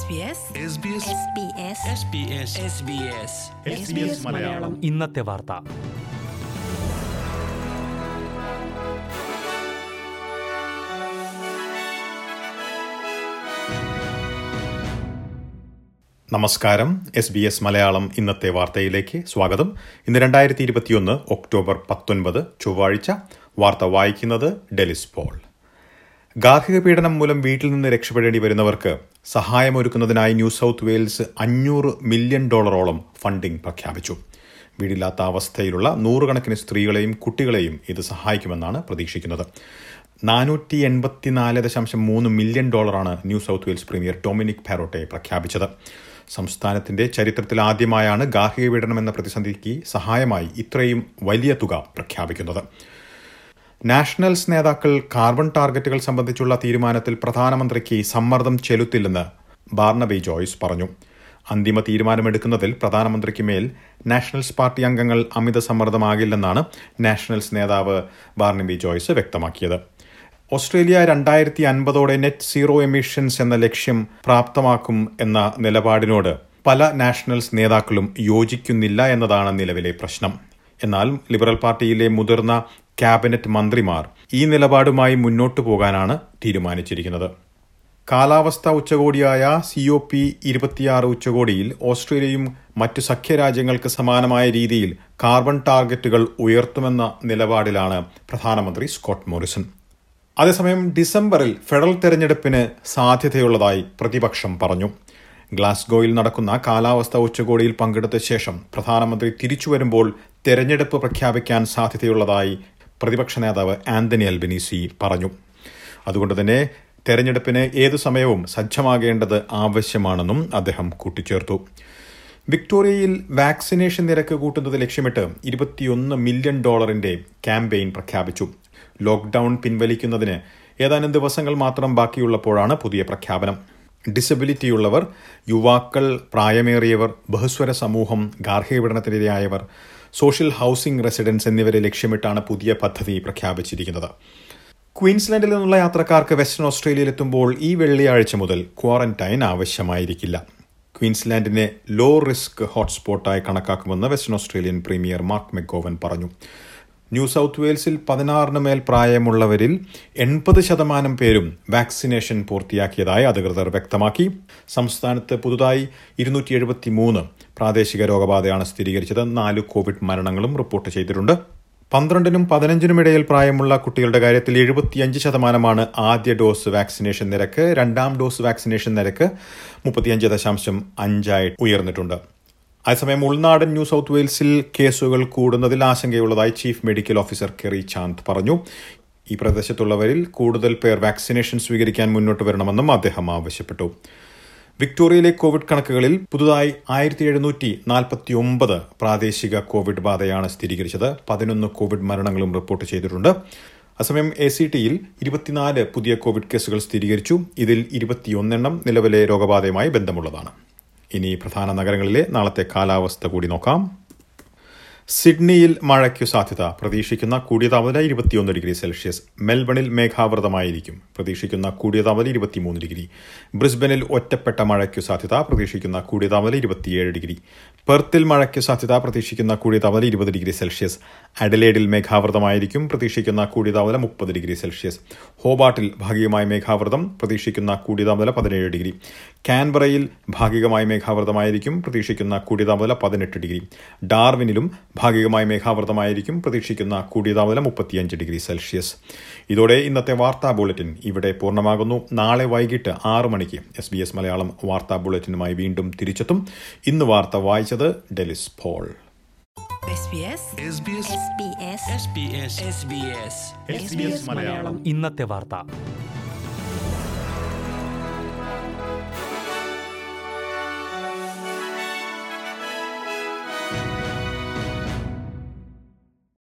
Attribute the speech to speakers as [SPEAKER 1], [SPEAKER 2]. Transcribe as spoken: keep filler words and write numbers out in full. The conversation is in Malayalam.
[SPEAKER 1] മലയാളം ഇന്നത്തെ വാർത്ത.
[SPEAKER 2] നമസ്കാരം. എസ് ബി എസ് മലയാളം ഇന്നത്തെ വാർത്തയിലേക്ക് സ്വാഗതം. ഇന്ന് രണ്ടായിരത്തി ഇരുപത്തിയൊന്ന് ഒക്ടോബർ പത്തൊൻപത് ചൊവ്വാഴ്ച. വാർത്ത വായിക്കുന്നത് ഡെലിസ് പോൾ. ഗാർഹിക പീഡനം മൂലം വീട്ടിൽ നിന്ന് രക്ഷപ്പെടേണ്ടി വരുന്നവർക്ക് സഹായമൊരുക്കുന്നതിനായി ന്യൂ സൗത്ത് വെയിൽസ് അഞ്ഞൂറ് മില്യൺ ഡോളറോളം ഫണ്ടിംഗ് പ്രഖ്യാപിച്ചു. വീടില്ലാത്ത അവസ്ഥയിലുള്ള നൂറുകണക്കിന് സ്ത്രീകളെയും കുട്ടികളെയും ഇത് സഹായിക്കുമെന്നാണ് പ്രതീക്ഷിക്കുന്നത്. നാനൂറ്റി എൺപത്തിനാല് ദശാംശം മൂന്ന് മില്യൺ ഡോളറാണ് New South Wales premier Dominic Perrottet പ്രഖ്യാപിച്ചത്. സംസ്ഥാനത്തിന്റെ ചരിത്രത്തിൽ ആദ്യമായാണ് ഗാർഹിക പീഡനം എന്ന പ്രതിസന്ധിക്ക് സഹായമായി ഇത്രയും വലിയ തുക പ്രഖ്യാപിക്കുന്നത്. നാഷണൽസ് നേതാക്കൾ കാർബൺ ടാർഗറ്റുകൾ സംബന്ധിച്ചുള്ള തീരുമാനത്തിൽ പ്രധാനമന്ത്രിക്ക് സമ്മർദ്ദം ചെലുത്തില്ലെന്ന് ബാർണബി ജോയ്സ് പറഞ്ഞു. അന്തിമ തീരുമാനമെടുക്കുന്നതിൽ പ്രധാനമന്ത്രിക്ക് മേൽ നാഷണൽസ് പാർട്ടി അംഗങ്ങൾ അമിത സമ്മർദ്ദമാകില്ലെന്നാണ് നാഷണൽസ് നേതാവ് ബാർണബി ജോയ്സ് വ്യക്തമാക്കിയത്. ഓസ്ട്രേലിയ രണ്ടായിരത്തി അൻപതോടെ നെറ്റ് സീറോ എമിഷൻസ് എന്ന ലക്ഷ്യം പ്രാപ്തമാക്കും എന്ന നിലപാടിനോട് പല നാഷണൽസ് നേതാക്കളും യോജിക്കുന്നില്ല എന്നതാണ് നിലവിലെ പ്രശ്നം. എന്നാൽ ലിബറൽ പാർട്ടിയിലെ മുതിർന്ന ക്യാബിനറ്റ് മന്ത്രിമാർ ഈ നിലപാടുമായി മുന്നോട്ടു പോകാനാണ് തീരുമാനിച്ചിരിക്കുന്നത്. കാലാവസ്ഥാ ഉച്ചകോടിയായ സി ഒ പി ഇരുപത്തിയാറ് ഉച്ചകോടിയിൽ ഓസ്ട്രേലിയയും മറ്റു സഖ്യരാജ്യങ്ങൾക്ക് സമാനമായ രീതിയിൽ കാർബൺ ടാർഗറ്റുകൾ ഉയർത്തുമെന്ന നിലപാടിലാണ് പ്രധാനമന്ത്രി സ്കോട്ട് മോറിസൺ. അതേസമയം ഡിസംബറിൽ ഫെഡറൽ തെരഞ്ഞെടുപ്പിന് സാധ്യതയുള്ളതായി പ്രതിപക്ഷം പറഞ്ഞു. ഗ്ലാസ്ഗോയിൽ നടക്കുന്ന കാലാവസ്ഥാ ഉച്ചകോടിയിൽ പങ്കെടുത്ത ശേഷം പ്രധാനമന്ത്രി തിരിച്ചുവരുമ്പോൾ തെരഞ്ഞെടുപ്പ് പ്രഖ്യാപിക്കാൻ സാധ്യതയുള്ളതായി പ്രതിപക്ഷ നേതാവ് ആന്റണി അൽബനീസി പറഞ്ഞു. അതുകൊണ്ട് തന്നെ തെരഞ്ഞെടുപ്പിന് ഏതു സമയവും സജ്ജമാകേണ്ടത് ആവശ്യമാണെന്നും അദ്ദേഹം കൂട്ടിച്ചേർത്തു. വിക്ടോറിയയിൽ വാക്സിനേഷൻ നിരക്ക് കൂട്ടുന്നത് ലക്ഷ്യമിട്ട് ഇരുപത്തിയൊന്ന് മില്യൺ ഡോളറിന്റെ ക്യാമ്പയിൻ പ്രഖ്യാപിച്ചു. ലോക്ക്ഡൌൺ പിൻവലിക്കുന്നതിന് ഏതാനും ദിവസങ്ങൾ മാത്രം ബാക്കിയുള്ളപ്പോഴാണ് പുതിയ പ്രഖ്യാപനം. ഡിസബിലിറ്റിയുള്ളവർ, യുവാക്കൾ, പ്രായമേറിയവർ, ബഹുസ്വര സമൂഹം, ഗാർഹിക പീഡനത്തിനിരയായവർ, സോഷ്യൽ ഹൌസിംഗ് റെസിഡൻസ് എന്നിവരെ ലക്ഷ്യമിട്ടാണ് പുതിയ പദ്ധതി പ്രഖ്യാപിച്ചിരിക്കുന്നത്. ക്വീൻസ്ലാൻഡിൽ നിന്നുള്ള യാത്രക്കാർക്ക് വെസ്റ്റേൺ ഓസ്ട്രേലിയയിലെത്തുമ്പോൾ ഈ വെള്ളിയാഴ്ച മുതൽ ക്വാറന്റൈൻ ആവശ്യമായിരിക്കില്ല. ക്വീൻസ്ലാൻഡിനെ ലോ റിസ്ക് ഹോട്ട്സ്പോട്ടായി കണക്കാക്കുമെന്ന് Western Australian premier Mark McGowan പറഞ്ഞു. ന്യൂ സൗത്ത് വെയിൽസിൽ പതിനാറിന് മേൽ പ്രായമുള്ളവരിൽ എൺപത് ശതമാനം പേരും വാക്സിനേഷൻ പൂർത്തിയാക്കിയതായി അധികൃതർ വ്യക്തമാക്കി. സംസ്ഥാനത്ത് പുതുതായി ഇരുന്നൂറ്റി എഴുപത്തി മൂന്ന് പ്രാദേശിക രോഗബാധയാണ് സ്ഥിരീകരിച്ചത്. നാല് കോവിഡ് മരണങ്ങളും റിപ്പോർട്ട് ചെയ്തിട്ടുണ്ട്. പന്ത്രണ്ടിനും പതിനഞ്ചിനും ഇടയിൽ പ്രായമുള്ള കുട്ടികളുടെ കാര്യത്തിൽ എഴുപത്തിയഞ്ച് ശതമാനമാണ് ആദ്യ ഡോസ് വാക്സിനേഷൻ നിരക്ക്. രണ്ടാം ഡോസ് വാക്സിനേഷൻ നിരക്ക് മുപ്പത്തിയഞ്ച് ദശാംശം അഞ്ചായി ഉയർന്നിട്ടുണ്ട്. അതേസമയം ഉൾനാടൻ ന്യൂ സൗത്ത് വെയിൽസിൽ കേസുകൾ കൂടുന്നതിൽ ആശങ്കയുള്ളതായി chief medical officer Kerry Chant പറഞ്ഞു. ഈ പ്രദേശത്തുള്ളവരിൽ കൂടുതൽ പേർ വാക്സിനേഷൻ സ്വീകരിക്കാൻ മുന്നോട്ട് വരണമെന്നും അദ്ദേഹം ആവശ്യപ്പെട്ടു. വിക്ടോറിയയിലെ കോവിഡ് കണക്കുകളിൽ പുതുതായി ആയിരത്തി എഴുന്നൂറ്റി നാൽപ്പത്തി ഒമ്പത് പ്രാദേശിക കോവിഡ് ബാധയാണ് സ്ഥിരീകരിച്ചത്. പതിനൊന്ന് കോവിഡ് മരണങ്ങളും റിപ്പോർട്ട് ചെയ്തിട്ടുണ്ട്. അസമയം എ സി ടിയിൽ ഇരുപത്തിനാല് പുതിയ കോവിഡ് കേസുകൾ സ്ഥിരീകരിച്ചു. ഇതിൽ ഇരുപത്തിയൊന്നെണ്ണം നിലവിലെ രോഗബാധയുമായി ബന്ധമുള്ളതാണ്. ഇനി പ്രധാന നഗരങ്ങളിലെ നാളത്തെ കാലാവസ്ഥ കൂടി നോക്കാം. സിഡ്നിയിൽ മഴയ്ക്കു സാധ്യത. പ്രതീക്ഷിക്കുന്ന കൂടിയ താപനില ഇരുപത്തിയൊന്ന് ഡിഗ്രി സെൽഷ്യസ്. മെൽബണിൽ മേഘാവൃതമായിരിക്കും. പ്രതീക്ഷിക്കുന്ന കൂടിയ താപനില ഇരുപത്തിമൂന്ന് ഡിഗ്രി. ബ്രിസ്ബനിൽ ഒറ്റപ്പെട്ട മഴയ്ക്കു സാധ്യത. പ്രതീക്ഷിക്കുന്ന കൂടിയ താപനില ഇരുപത്തിയേഴ് ഡിഗ്രി. പെർത്തിൽ മഴയ്ക്കു സാധ്യത. പ്രതീക്ഷിക്കുന്ന കൂടിയ താപനില ഇരുപത് ഡിഗ്രി സെൽഷ്യസ്. അഡലേഡിൽ മേഘാവൃതമായിരിക്കും. പ്രതീക്ഷിക്കുന്ന കൂടിയ താപനില മുപ്പത് ഡിഗ്രി സെൽഷ്യസ്. ഹോബാട്ടിൽ ഭാഗികമായ മേഘാവൃതം. പ്രതീക്ഷിക്കുന്ന കൂടിയ താപനില പതിനേഴ് ഡിഗ്രി. കാൻബറയിൽ ഭാഗികമായ മേഘാവൃതമായിരിക്കും. പ്രതീക്ഷിക്കുന്ന കൂടിയ താപനില പതിനെട്ട് ഡിഗ്രി. ഡാർവിനിലും ഭാഗികമായ മേഘാവൃതമായിരിക്കും. പ്രതീക്ഷിക്കുന്ന കൂടിയ താപനില മുപ്പത്തിയഞ്ച് ഡിഗ്രി സെൽഷ്യസ്. ഇതോടെ ഇന്നത്തെ വാർത്താ ബുള്ളറ്റിൻ ഇവിടെ പൂർണ്ണമാകുന്നു. നാളെ വൈകിട്ട് ആറ് മണിക്ക് എസ് ബി എസ് മലയാളം വാർത്താ ബുള്ളറ്റിനുമായി വീണ്ടും തിരിച്ചെത്തും. ഇന്ന് വാർത്ത വായിച്ചത് ഡെലിസ് പോൾ.
[SPEAKER 1] ഇന്നത്തെ വാർത്ത.